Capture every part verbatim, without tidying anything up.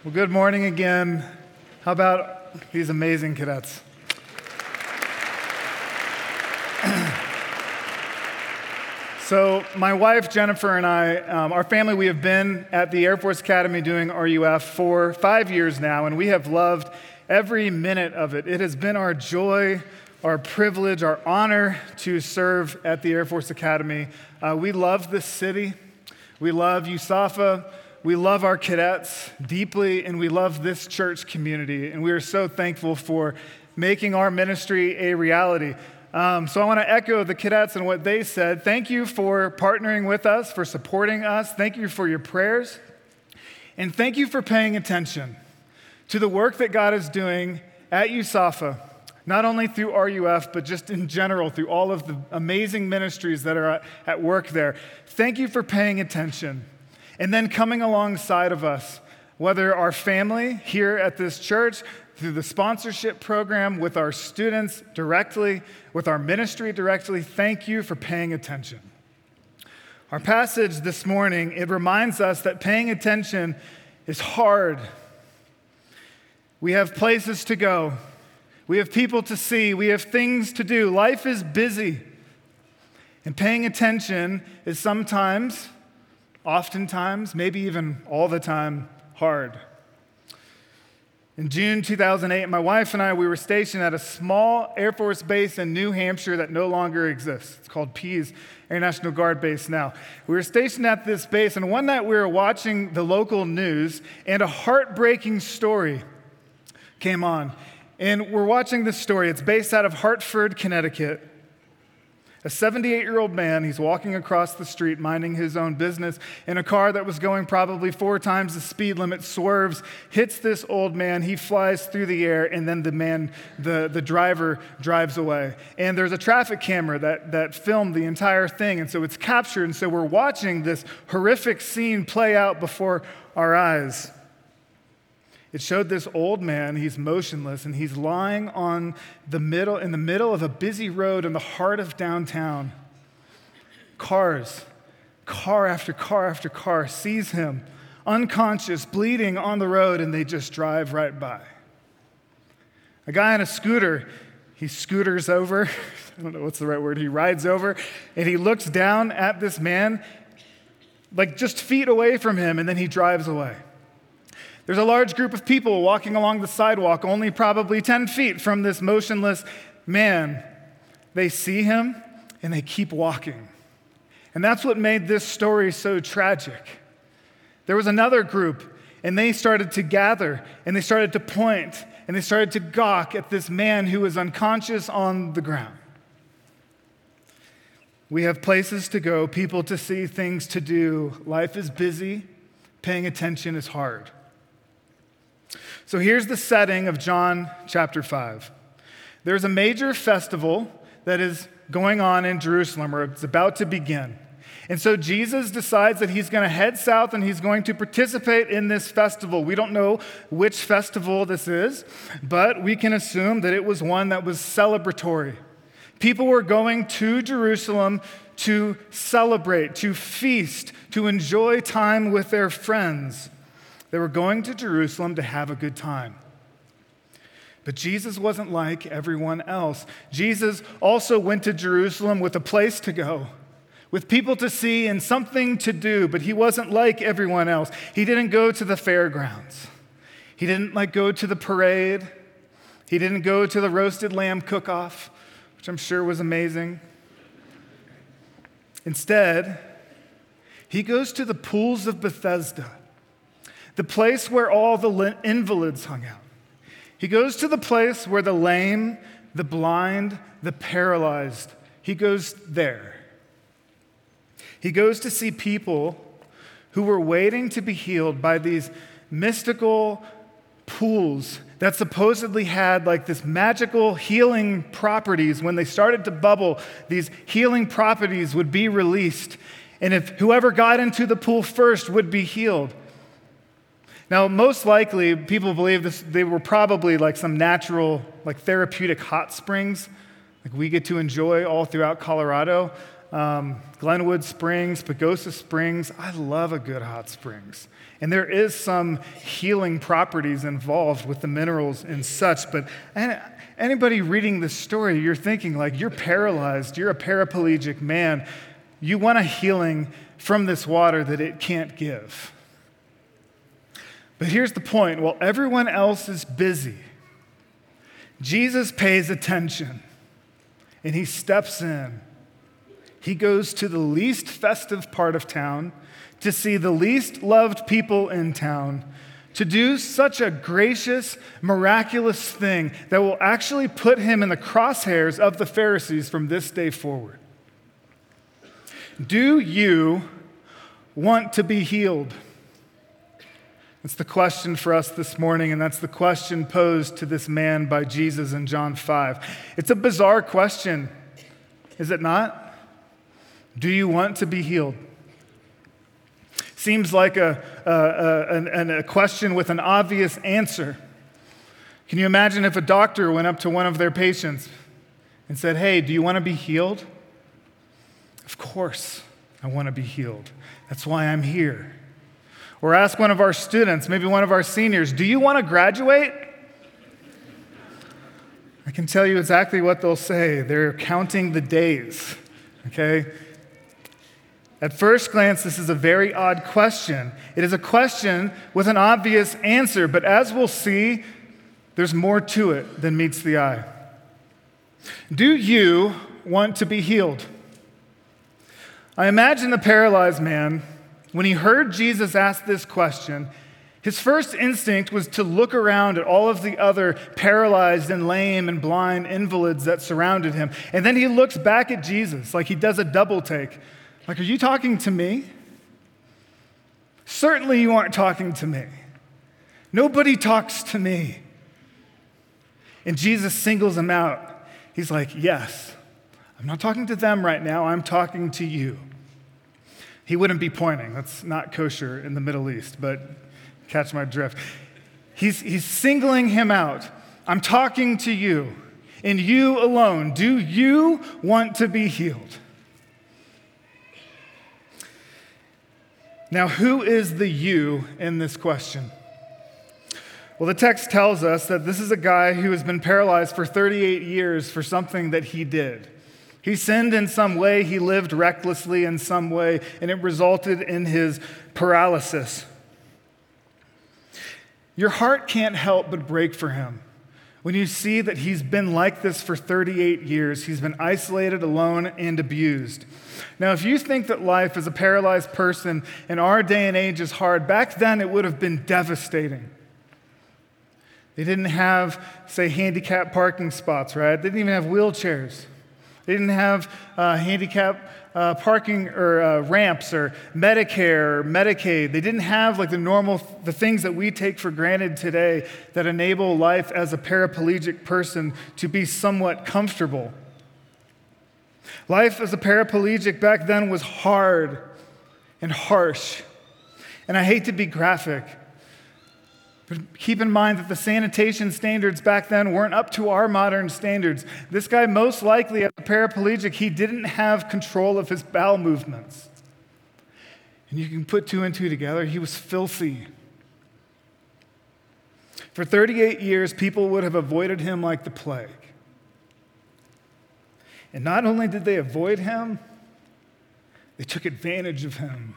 Well, good morning again. How about these amazing cadets? So my wife, Jennifer, and I, um, our family, we have been at the Air Force Academy doing R U F for five years now, and we have loved every minute of it. It has been our joy, our privilege, our honor to serve at the Air Force Academy. Uh, we love this city. We love U S A F A. We love our cadets deeply, and we love this church community, and we are so thankful for making our ministry a reality. Um, so I want to echo the cadets and what they said. Thank you for partnering with us, for supporting us. Thank you for your prayers, and thank you for paying attention to the work that God is doing at U S A F A, not only through R U F, but just in general through all of the amazing ministries that are at work there. Thank you for paying attention. And then coming alongside of us, whether our family here at this church, through the sponsorship program, with our students directly, with our ministry directly, thank you for paying attention. Our passage this morning, it reminds us that paying attention is hard. We have places to go. We have people to see. We have things to do. Life is busy. And paying attention is sometimes, oftentimes, maybe even all the time, hard. In June two thousand eight, my wife and I, we were stationed at a small Air Force base in New Hampshire that no longer exists. It's called Pease Air National Guard Base now. We were stationed at this base, and one night we were watching the local news, and a heartbreaking story came on. And we're watching this story. It's based out of Hartford, Connecticut. A seventy-eight-year-old man, he's walking across the street minding his own business, and a car that was going probably four times the speed limit swerves, hits this old man. He flies through the air, and then the man, the, the driver, drives away. And there's a traffic camera that, that filmed the entire thing, and so it's captured, and so we're watching this horrific scene play out before our eyes. It showed this old man, he's motionless, and he's lying on the middle, in the middle of a busy road in the heart of downtown. Cars, car after car after car sees him, unconscious, bleeding on the road, and they just drive right by. A guy on a scooter, he scooters over, I don't know what's the right word, he rides over, and he looks down at this man, like just feet away from him, and then he drives away. There's a large group of people walking along the sidewalk, only probably ten feet from this motionless man. They see him, and they keep walking. And that's what made this story so tragic. There was another group, and they started to gather, and they started to point, and they started to gawk at this man who was unconscious on the ground. We have places to go, people to see, things to do. Life is busy. Paying attention is hard. So here's the setting of John chapter five. There's a major festival that is going on in Jerusalem, or it's about to begin. And so Jesus decides that he's going to head south and he's going to participate in this festival. We don't know which festival this is, but we can assume that it was one that was celebratory. People were going to Jerusalem to celebrate, to feast, to enjoy time with their friends. They were going to Jerusalem to have a good time. But Jesus wasn't like everyone else. Jesus also went to Jerusalem with a place to go, with people to see and something to do, but he wasn't like everyone else. He didn't go to the fairgrounds. He didn't like go to the parade. He didn't go to the roasted lamb cook-off, which I'm sure was amazing. Instead, he goes to the pools of Bethesda, the place where all the invalids hung out. He goes to the place where the lame, the blind, the paralyzed, he goes there. He goes to see people who were waiting to be healed by these mystical pools that supposedly had like this magical healing properties. When they started to bubble, these healing properties would be released. And if whoever got into the pool first would be healed. Now, most likely, people believe this, they were probably like some natural, like therapeutic hot springs, like we get to enjoy all throughout Colorado. um, Glenwood Springs, Pagosa Springs. I love a good hot springs. And there is some healing properties involved with the minerals and such, but anybody reading this story, you're thinking like, you're paralyzed, you're a paraplegic man. You want a healing from this water that it can't give. But here's the point. While everyone else is busy, Jesus pays attention and he steps in. He goes to the least festive part of town to see the least loved people in town, to do such a gracious, miraculous thing that will actually put him in the crosshairs of the Pharisees from this day forward. Do you want to be healed? That's the question for us this morning, and that's the question posed to this man by Jesus in John five. It's a bizarre question, is it not? Do you want to be healed? Seems like a, a, a, a question with an obvious answer. Can you imagine if a doctor went up to one of their patients and said, hey, do you want to be healed? Of course, I want to be healed. That's why I'm here. Or ask one of our students, maybe one of our seniors, do you want to graduate? I can tell you exactly what they'll say. They're counting the days, okay? At first glance, this is a very odd question. It is a question with an obvious answer, but as we'll see, there's more to it than meets the eye. Do you want to be healed? I imagine the paralyzed man, when he heard Jesus ask this question, his first instinct was to look around at all of the other paralyzed and lame and blind invalids that surrounded him. And then he looks back at Jesus like he does a double take. Like, are you talking to me? Certainly you aren't talking to me. Nobody talks to me. And Jesus singles him out. He's like, yes, I'm not talking to them right now. I'm talking to you. He wouldn't be pointing. That's not kosher in the Middle East, but catch my drift. He's, he's singling him out. I'm talking to you, and you alone. Do you want to be healed? Now, who is the you in this question? Well, the text tells us that this is a guy who has been paralyzed for thirty-eight years for something that he did. He sinned in some way, he lived recklessly in some way, and it resulted in his paralysis. Your heart can't help but break for him when you see that he's been like this for thirty-eight years. He's been isolated, alone, and abused. Now, if you think that life as a paralyzed person in our day and age is hard, back then it would have been devastating. They didn't have, say, handicap parking spots, right? They didn't even have wheelchairs. They didn't have uh, handicap uh, parking or uh, ramps or Medicare or Medicaid. They didn't have like the normal, the things that we take for granted today that enable life as a paraplegic person to be somewhat comfortable. Life as a paraplegic back then was hard and harsh. And I hate to be graphic, but keep in mind that the sanitation standards back then weren't up to our modern standards. This guy, most likely as a paraplegic, he didn't have control of his bowel movements. And you can put two and two together. He was filthy. For thirty-eight years, people would have avoided him like the plague. And not only did they avoid him, they took advantage of him.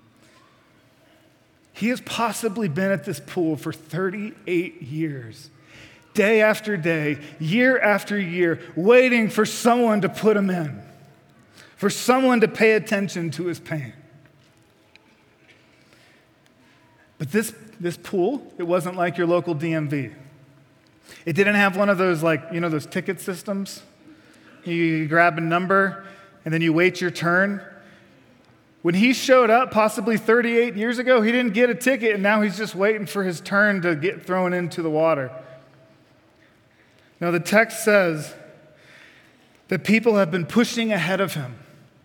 He has possibly been at this pool for thirty-eight years, day after day, year after year, waiting for someone to put him in, for someone to pay attention to his pain. But this, this pool, it wasn't like your local D M V. It didn't have one of those, like, you know, those ticket systems. You grab a number, and then you wait your turn. When he showed up, possibly thirty-eight years ago, he didn't get a ticket, and now he's just waiting for his turn to get thrown into the water. Now, the text says that people have been pushing ahead of him.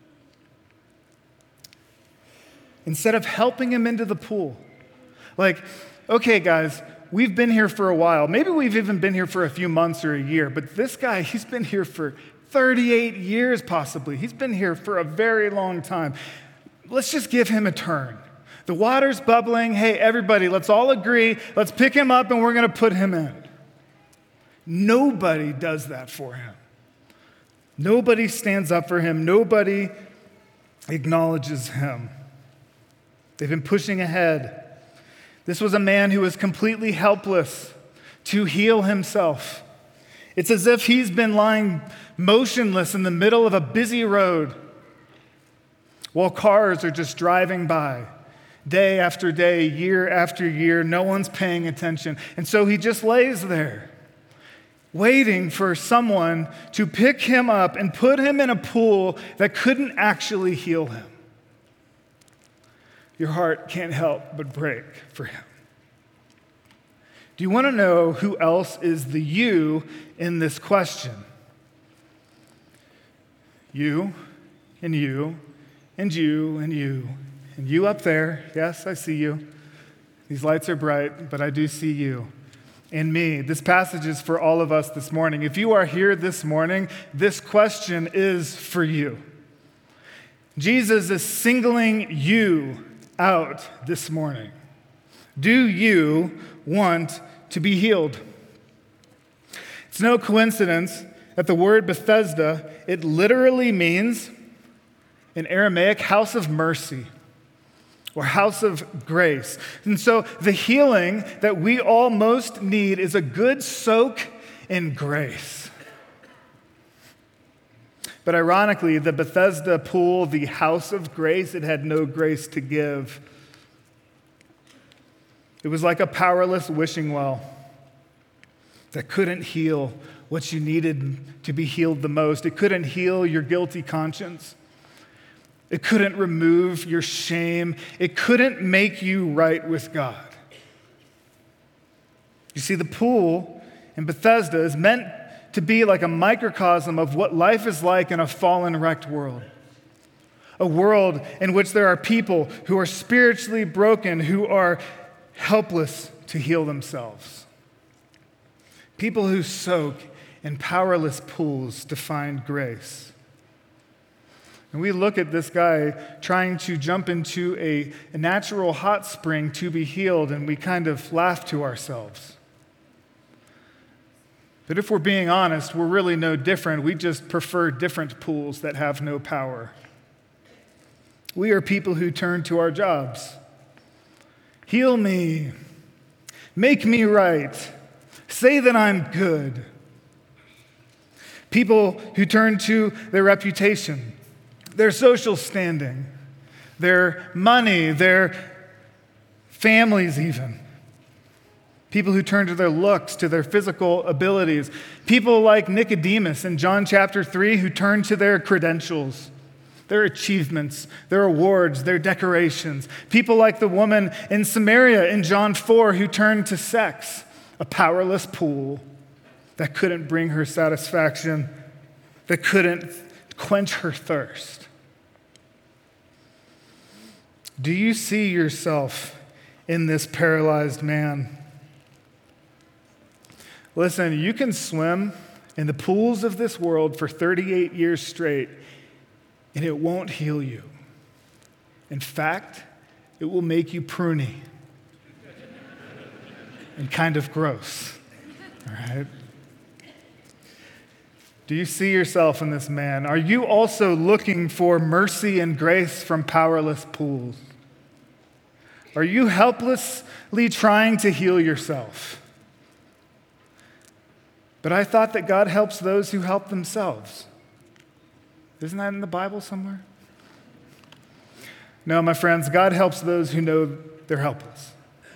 Instead of helping him into the pool. Like, okay, guys, we've been here for a while. Maybe we've even been here for a few months or a year, but this guy, he's been here for thirty-eight years possibly. He's been here for a very long time. Let's just give him a turn. The water's bubbling. Hey, everybody, let's all agree. Let's pick him up and we're going to put him in. Nobody does that for him. Nobody stands up for him. Nobody acknowledges him. They've been pushing ahead. This was a man who was completely helpless to heal himself. It's as if he's been lying motionless in the middle of a busy road while cars are just driving by day after day, year after year. No one's paying attention. And so he just lays there, waiting for someone to pick him up and put him in a pool that couldn't actually heal him. Your heart can't help but break for him. Do you want to know who else is the you in this question? You, and you, and you, and you, and you up there. Yes, I see you. These lights are bright, but I do see you. And me. This passage is for all of us this morning. If you are here this morning, this question is for you. Jesus is singling you out this morning. Do you want to be healed? It's no coincidence that the word Bethesda, it literally means in Aramaic, house of mercy or house of grace. And so the healing that we all most need is a good soak in grace. But ironically, the Bethesda pool, the house of grace, it had no grace to give. It was like a powerless wishing well that couldn't heal what you needed to be healed the most. It couldn't heal your guilty conscience. It couldn't remove your shame. It couldn't make you right with God. You see, the pool in Bethesda is meant to be like a microcosm of what life is like in a fallen, wrecked world. A world in which there are people who are spiritually broken, who are helpless to heal themselves. People who soak in powerless pools to find grace. And we look at this guy trying to jump into a, a natural hot spring to be healed, and we kind of laugh to ourselves. But if we're being honest, we're really no different. We just prefer different pools that have no power. We are people who turn to our jobs. Heal me. Make me right. Say that I'm good. People who turn to their reputation, their social standing, their money, their families even. People who turn to their looks, to their physical abilities. People like Nicodemus in John chapter three who turn to their credentials, their achievements, their awards, their decorations. People like the woman in Samaria in John four who turned to sex, a powerless pool that couldn't bring her satisfaction, that couldn't quench her thirst. Do you see yourself in this paralyzed man? Listen, you can swim in the pools of this world for thirty-eight years straight, and it won't heal you. In fact, it will make you pruny and kind of gross, all right? Do you see yourself in this man? Are you also looking for mercy and grace from powerless pools? Are you helplessly trying to heal yourself? But I thought that God helps those who help themselves. Isn't that in the Bible somewhere? No, my friends, God helps those who know they're helpless.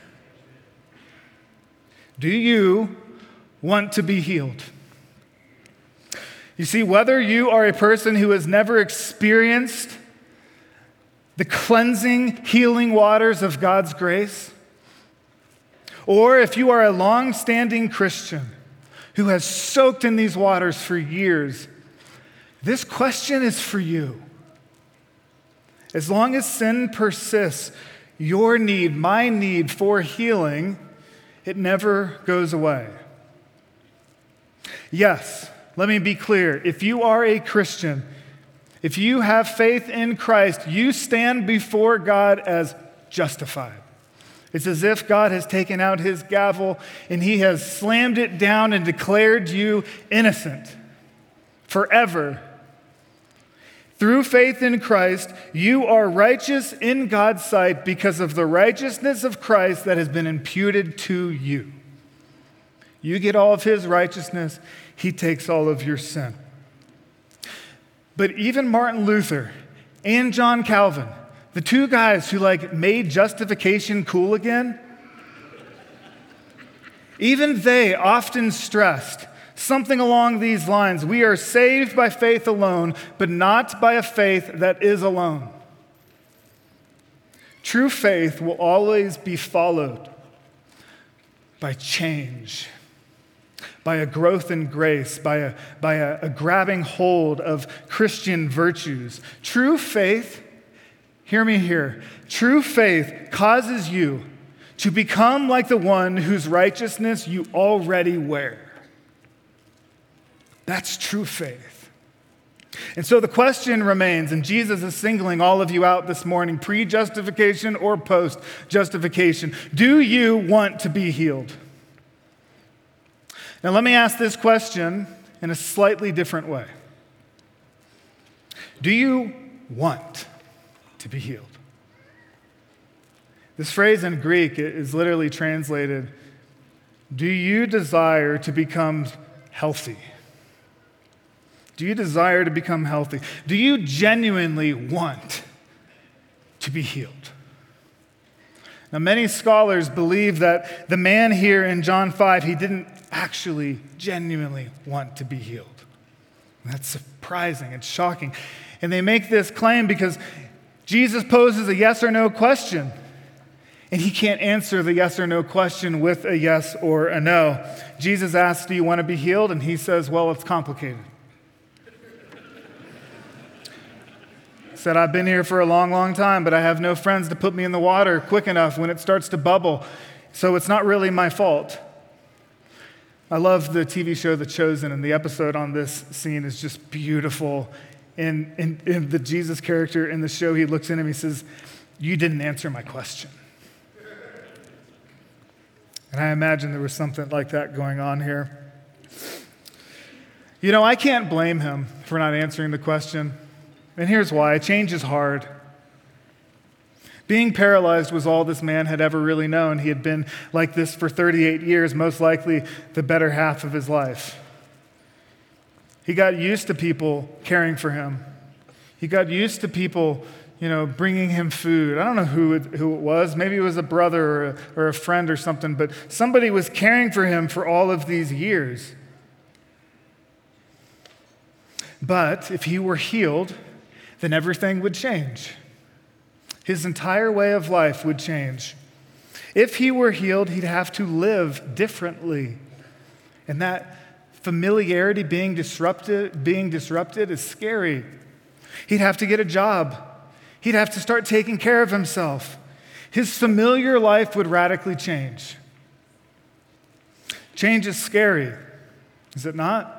Do you want to be healed? You see, whether you are a person who has never experienced the cleansing, healing waters of God's grace, or if you are a long-standing Christian who has soaked in these waters for years, this question is for you. As long as sin persists, your need, my need for healing, it never goes away. Yes, let me be clear. If you are a Christian, if you have faith in Christ, you stand before God as justified. It's as if God has taken out his gavel and he has slammed it down and declared you innocent forever. Through faith in Christ, you are righteous in God's sight because of the righteousness of Christ that has been imputed to you. You get all of his righteousness, he takes all of your sin. But even Martin Luther and John Calvin, the two guys who like made justification cool again, even they often stressed something along these lines. We are saved by faith alone, but not by a faith that is alone. True faith will always be followed by change, by a growth in grace, by a, by a, a grabbing hold of Christian virtues. True faith, hear me here, true faith causes you to become like the one whose righteousness you already wear. That's true faith. And so the question remains, and Jesus is singling all of you out this morning, pre-justification or post-justification. Do you want to be healed? Now, let me ask this question in a slightly different way. Do you want to be healed? This phrase in Greek is literally translated, do you desire to become healthy? Do you desire to become healthy? Do you genuinely want to be healed? Now, many scholars believe that the man here in John five, he didn't actually genuinely want to be healed. That's surprising. It's shocking. And they make this claim because Jesus poses a yes or no question, and he can't answer the yes or no question with a yes or a no. Jesus asks, do you want to be healed? And he says, well, it's complicated. He said, I've been here for a long, long time, but I have no friends to put me in the water quick enough when it starts to bubble, so it's not really my fault. I love the T V show The Chosen, and the episode on this scene is just beautiful. And, and, and the Jesus character in the show, he looks at him, he says, you didn't answer my question. And I imagine there was something like that going on here. You know, I can't blame him for not answering the question. And here's why. Change is hard. Being paralyzed was all this man had ever really known. He had been like this for thirty-eight years, most likely the better half of his life. He got used to people caring for him. He got used to people, you know, bringing him food. I don't know who it, who it was. Maybe it was a brother or a, or a friend or something, but somebody was caring for him for all of these years. But if he were healed, then everything would change. His entire way of life would change. If he were healed, he'd have to live differently. And that familiarity being disrupted, being disrupted is scary. He'd have to get a job. He'd have to start taking care of himself. His familiar life would radically change. Change is scary, is it not?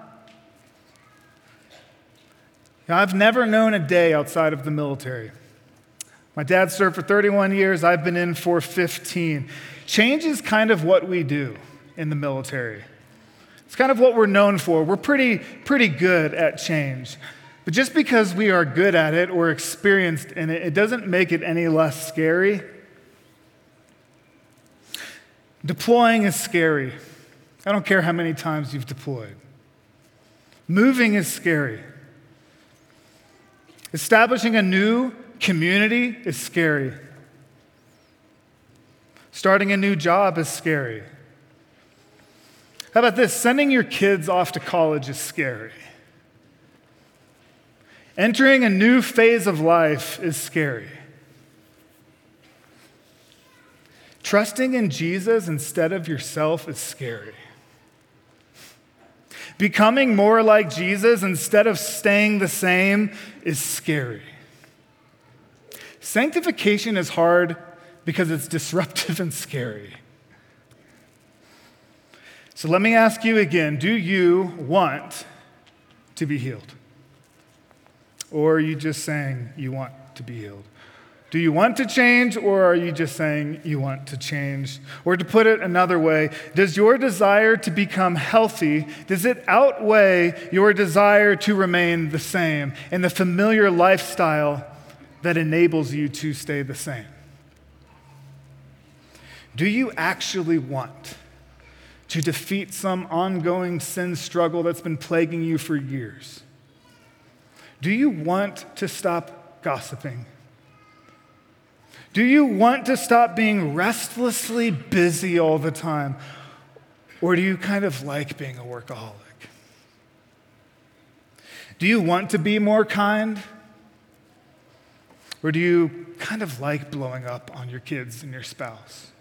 Now, I've never known a day outside of the military. My dad served for thirty-one years. I've been in for fifteen. Change is kind of what we do in the military. It's kind of what we're known for. We're pretty, pretty good at change. But just because we are good at it or experienced in it, it doesn't make it any less scary. Deploying is scary. I don't care how many times you've deployed. Moving is scary. Establishing a new community is scary. Starting a new job is scary. How about this? Sending your kids off to college is scary. Entering a new phase of life is scary. Trusting in Jesus instead of yourself is scary. Becoming more like Jesus instead of staying the same is scary. Sanctification is hard because it's disruptive and scary. So let me ask you again, do you want to be healed? Or are you just saying you want to be healed? Do you want to change, or are you just saying you want to change? Or to put it another way, does your desire to become healthy, does it outweigh your desire to remain the same and the familiar lifestyle that enables you to stay the same? Do you actually want to defeat some ongoing sin struggle that's been plaguing you for years? Do you want to stop gossiping? Do you want to stop being restlessly busy all the time? Or do you kind of like being a workaholic? Do you want to be more kind? Or do you kind of like blowing up on your kids and your spouse?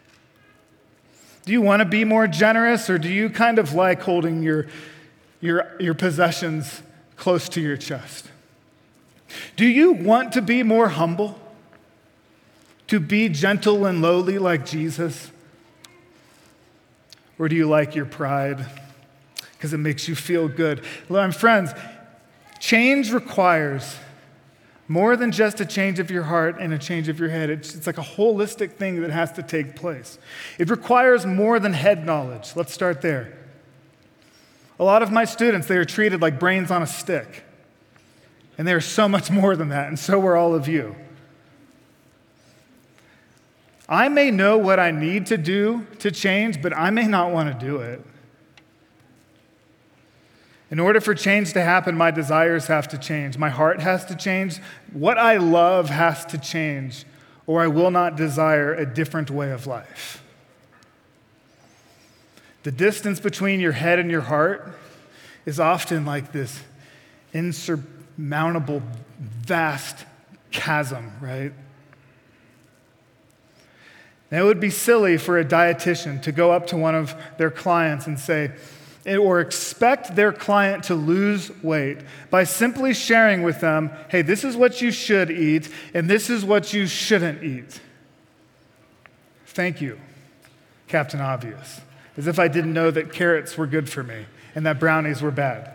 Do you want to be more generous, or do you kind of like holding your, your, your possessions close to your chest? Do you want to be more humble? To be gentle and lowly like Jesus? Or do you like your pride because it makes you feel good? My friends, change requires more than just a change of your heart and a change of your head. It's, it's like a holistic thing that has to take place. It requires more than head knowledge. Let's start there. A lot of my students, they are treated like brains on a stick. And they are so much more than that, and so are all of you. I may know what I need to do to change, but I may not want to do it. In order for change to happen, my desires have to change. My heart has to change. What I love has to change, or I will not desire a different way of life. The distance between your head and your heart is often like this insurmountable, vast chasm, right? Now, it would be silly for a dietitian to go up to one of their clients and say, or expect their client to lose weight by simply sharing with them, hey, this is what you should eat, and this is what you shouldn't eat. Thank you, Captain Obvious. As if I didn't know that carrots were good for me and that brownies were bad.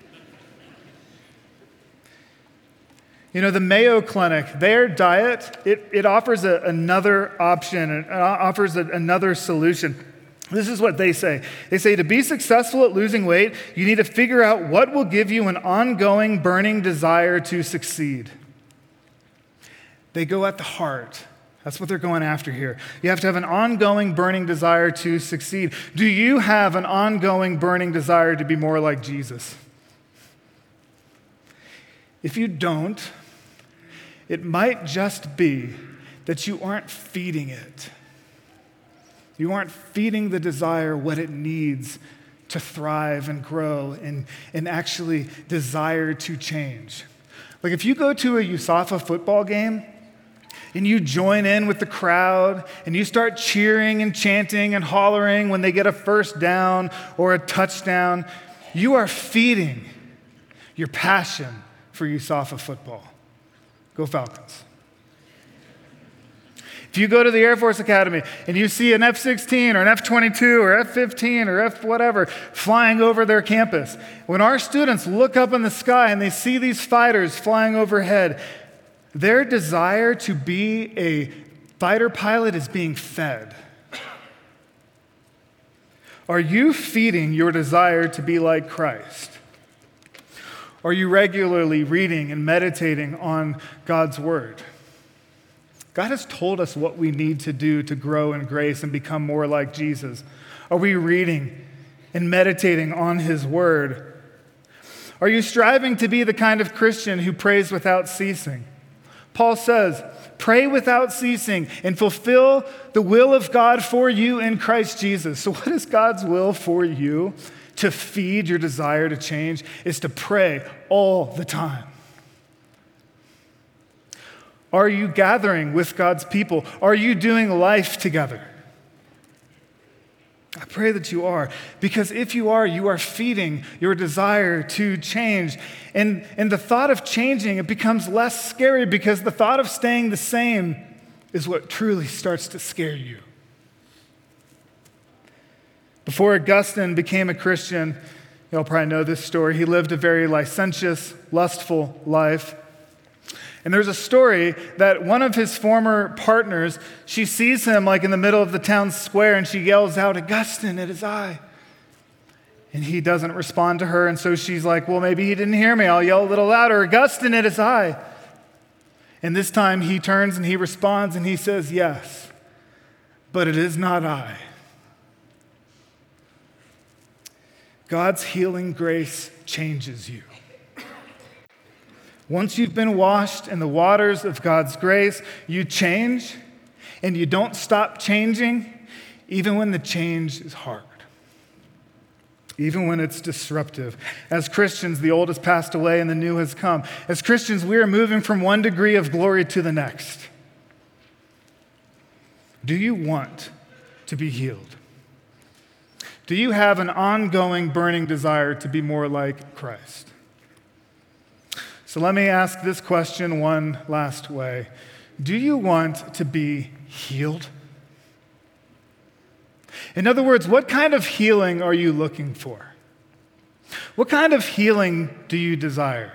You know, the Mayo Clinic, their diet, it, it offers a, another option, it offers a, another solution. This is what they say. They say to be successful at losing weight, you need to figure out what will give you an ongoing, burning desire to succeed. They go at the heart. That's what they're going after here. You have to have an ongoing, burning desire to succeed. Do you have an ongoing, burning desire to be more like Jesus? If you don't, it might just be that you aren't feeding it. You aren't feeding the desire what it needs to thrive and grow and, and actually desire to change. Like if you go to a USAFA football game and you join in with the crowd and you start cheering and chanting and hollering when they get a first down or a touchdown, you are feeding your passion for USAFA football. Go Falcons. If you go to the Air Force Academy and you see an F sixteen or an F twenty-two or F fifteen or F whatever flying over their campus, when our students look up in the sky and they see these fighters flying overhead, their desire to be a fighter pilot is being fed. Are you feeding your desire to be like Christ? Are you regularly reading and meditating on God's word? God has told us what we need to do to grow in grace and become more like Jesus. Are we reading and meditating on his word? Are you striving to be the kind of Christian who prays without ceasing? Paul says, pray without ceasing and fulfill the will of God for you in Christ Jesus. So what is God's will for you? To feed your desire to change is to pray all the time. Are you gathering with God's people? Are you doing life together? I pray that you are, because if you are, you are feeding your desire to change. And, and the thought of changing, it becomes less scary because the thought of staying the same is what truly starts to scare you. Before Augustine became a Christian, Y'all probably know this story. He lived a very licentious, lustful life. And there's a story that one of his former partners, she sees him like in the middle of the town square and she yells out, "Augustine, it is I." And he doesn't respond to her, and so she's like, well, maybe he didn't hear me. I'll yell a little louder, "Augustine, it is I." And this time he turns and he responds and he says, "Yes, but it is not I." God's healing grace changes you. Once you've been washed in the waters of God's grace, you change, and you don't stop changing even when the change is hard, even when it's disruptive. As Christians, the old has passed away and the new has come. As Christians, we are moving from one degree of glory to the next. Do you want to be healed? Do you have an ongoing, burning desire to be more like Christ? So let me ask this question one last way. Do you want to be healed? In other words, what kind of healing are you looking for? What kind of healing do you desire?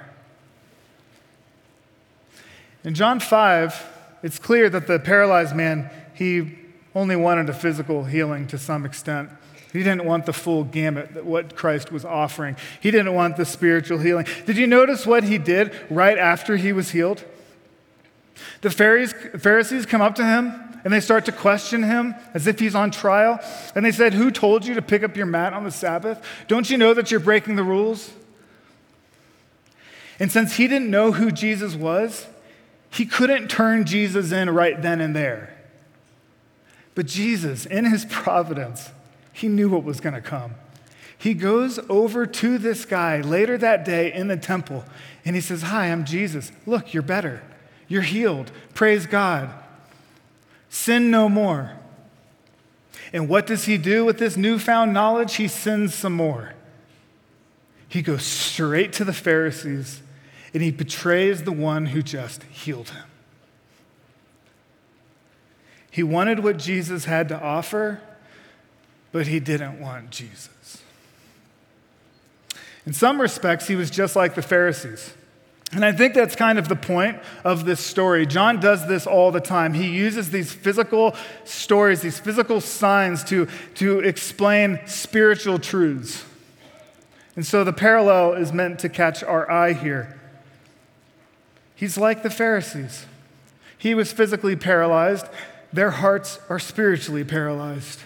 In John five, it's clear that the paralyzed man, he only wanted a physical healing to some extent. He didn't want the full gamut that what Christ was offering. He didn't want the spiritual healing. Did you notice what he did right after he was healed? The Pharisees come up to him and they start to question him as if he's on trial. And they said, "Who told you to pick up your mat on the Sabbath? Don't you know that you're breaking the rules?" And since he didn't know who Jesus was, he couldn't turn Jesus in right then and there. But Jesus, in his providence, he knew what was going to come. He goes over to this guy later that day in the temple, and he says, "Hi, I'm Jesus. Look, you're better. You're healed. Praise God. Sin no more." And what does he do with this newfound knowledge? He sins some more. He goes straight to the Pharisees, and he betrays the one who just healed him. He wanted what Jesus had to offer, but he didn't want Jesus. In some respects, he was just like the Pharisees. And I think that's kind of the point of this story. John does this all the time. He uses these physical stories, these physical signs to, to explain spiritual truths. And so the parallel is meant to catch our eye here. He's like the Pharisees. He was physically paralyzed. Their hearts are spiritually paralyzed.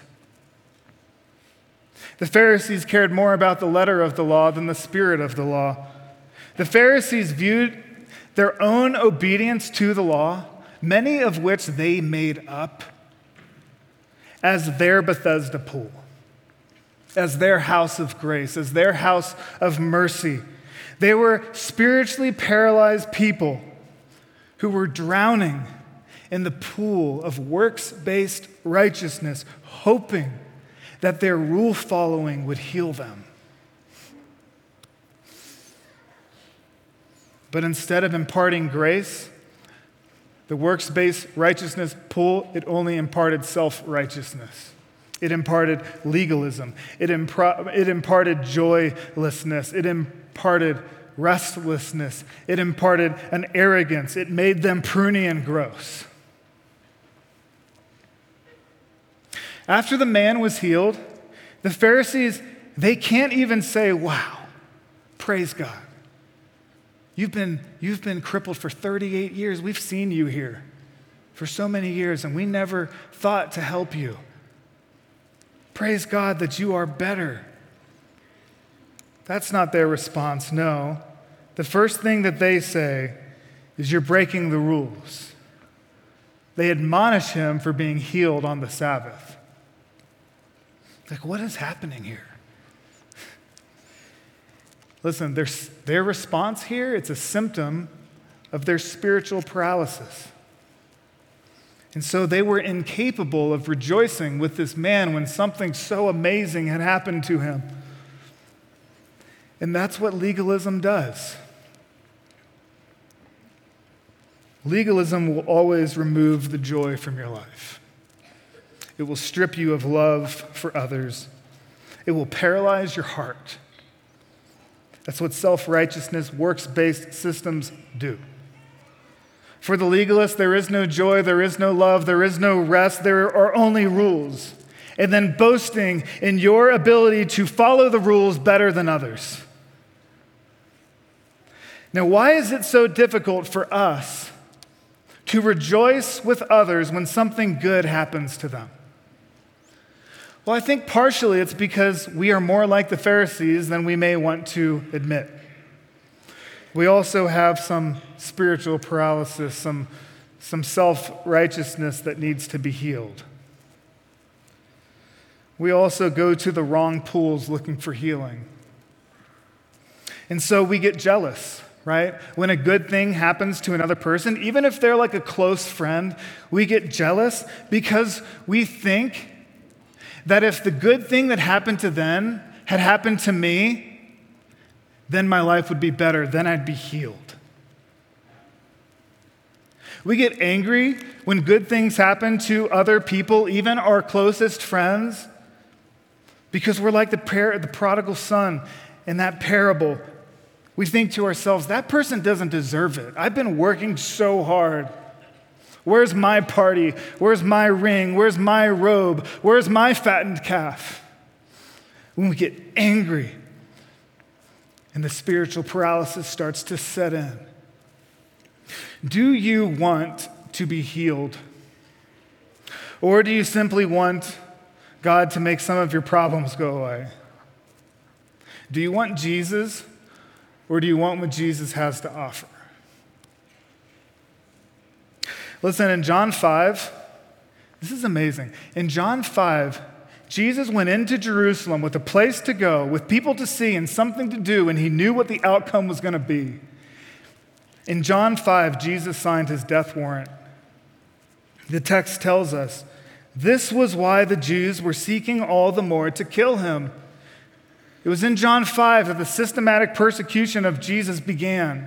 The Pharisees cared more about the letter of the law than the spirit of the law. The Pharisees viewed their own obedience to the law, many of which they made up, as their Bethesda pool, as their house of grace, as their house of mercy. They were spiritually paralyzed people who were drowning in the pool of works-based righteousness, hoping that their rule following would heal them. But instead of imparting grace, the works-based righteousness pool, it only imparted self-righteousness. It imparted legalism. It, impro- it imparted joylessness. It imparted restlessness. It imparted an arrogance. It made them pruny and gross. After the man was healed, the Pharisees, they can't even say, "Wow, praise God. You've been, you've been crippled for thirty-eight years. We've seen you here for so many years, and we never thought to help you. Praise God that you are better." That's not their response, no. The first thing that they say is, "You're breaking the rules." They admonish him for being healed on the Sabbath. Like, what is happening here? Listen, their, their response here, it's a symptom of their spiritual paralysis. And so they were incapable of rejoicing with this man when something so amazing had happened to him. And that's what legalism does. Legalism will always remove the joy from your life. It will strip you of love for others. It will paralyze your heart. That's what self-righteousness, works-based systems do. For the legalist, there is no joy, there is no love, there is no rest, there are only rules. And then boasting in your ability to follow the rules better than others. Now, why is it so difficult for us to rejoice with others when something good happens to them? Well, I think partially it's because we are more like the Pharisees than we may want to admit. We also have some spiritual paralysis, some, some self-righteousness that needs to be healed. We also go to the wrong pools looking for healing. And so we get jealous, right? When a good thing happens to another person, even if they're like a close friend, we get jealous because we think that if the good thing that happened to them had happened to me, then my life would be better, then I'd be healed. We get angry when good things happen to other people, even our closest friends, because we're like the, par- the prodigal son in that parable. We think to ourselves, that person doesn't deserve it. I've been working so hard. Where's my party? Where's my ring? Where's my robe? Where's my fattened calf? When we get angry and the spiritual paralysis starts to set in, do you want to be healed? Or do you simply want God to make some of your problems go away? Do you want Jesus, or do you want what Jesus has to offer? Listen, in John five, this is amazing. In John five, Jesus went into Jerusalem with a place to go, with people to see and something to do, and he knew what the outcome was going to be. In John five, Jesus signed his death warrant. The text tells us, this was why the Jews were seeking all the more to kill him. It was in John five that the systematic persecution of Jesus began.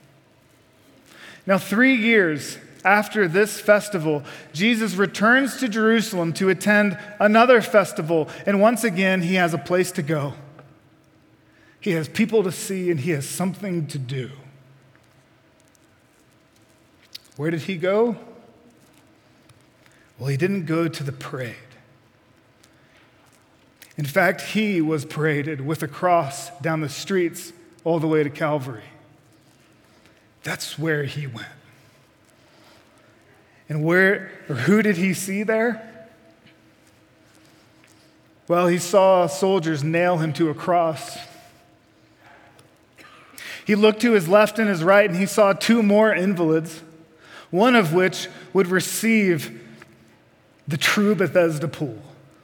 Now, three years after this festival, Jesus returns to Jerusalem to attend another festival, and once again, he has a place to go. He has people to see, and he has something to do. Where did he go? Well, he didn't go to the parade. In fact, he was paraded with a cross down the streets all the way to Calvary. That's where he went. And where or who did he see there? Well, he saw soldiers nail him to a cross. He looked to his left and his right, and he saw two more invalids, one of which would receive the true Bethesda pool.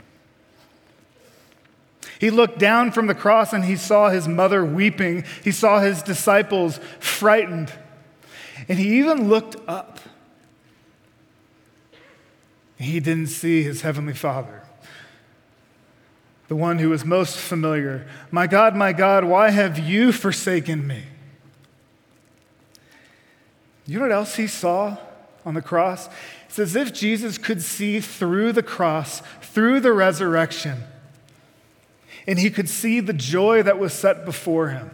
He looked down from the cross and he saw his mother weeping. He saw his disciples frightened. And he even looked up. He didn't see his heavenly Father, the one who was most familiar. My God, my God, why have you forsaken me? You know what else he saw on the cross? It's as if Jesus could see through the cross, through the resurrection, and he could see the joy that was set before him.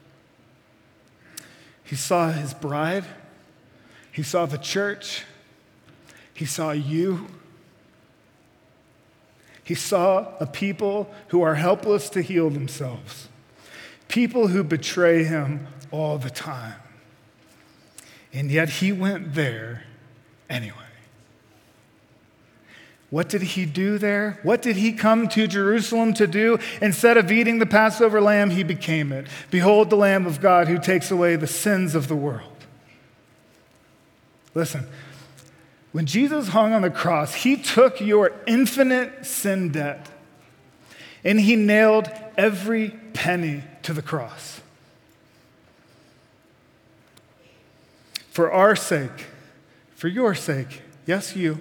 He saw his bride. He saw the church. He saw you. He saw a people who are helpless to heal themselves, people who betray him all the time. And yet he went there anyway. What did he do there? What did he come to Jerusalem to do? Instead of eating the Passover lamb, he became it. Behold the Lamb of God who takes away the sins of the world. Listen, when Jesus hung on the cross, he took your infinite sin debt and he nailed every penny to the cross. For our sake, for your sake, yes, you.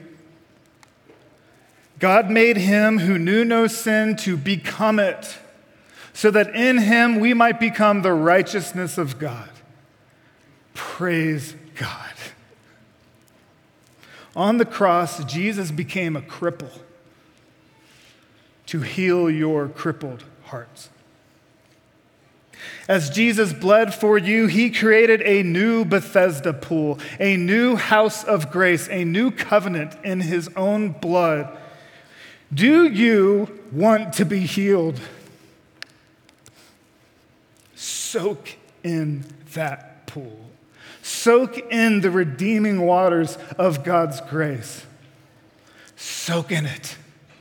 God made him who knew no sin to become it, so that in him we might become the righteousness of God. Praise God. On the cross, Jesus became a cripple to heal your crippled hearts. As Jesus bled for you, he created a new Bethesda pool, a new house of grace, a new covenant in his own blood. Do you want to be healed? Soak in that pool. Soak in the redeeming waters of God's grace. Soak in it.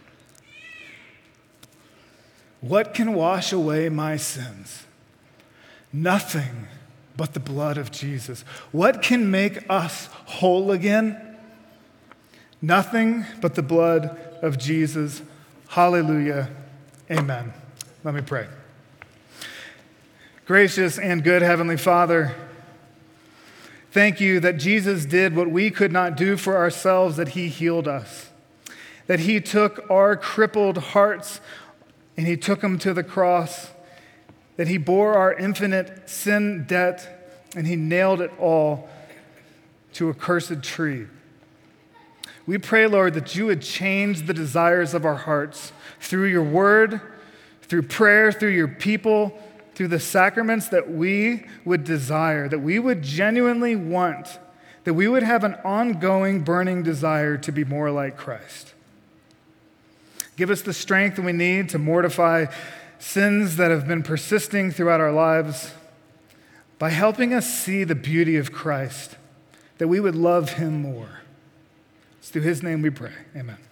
What can wash away my sins? Nothing but the blood of Jesus. What can make us whole again? Nothing but the blood of Jesus. Hallelujah. Amen. Let me pray. Gracious and good Heavenly Father, thank you that Jesus did what we could not do for ourselves, that he healed us, that he took our crippled hearts and he took them to the cross, that he bore our infinite sin debt and he nailed it all to a cursed tree. We pray, Lord, that you would change the desires of our hearts through your word, through prayer, through your people, through the sacraments, that we would desire, that we would genuinely want, that we would have an ongoing, burning desire to be more like Christ. Give us the strength we need to mortify sins that have been persisting throughout our lives by helping us see the beauty of Christ, that we would love him more. It's through his name we pray. Amen.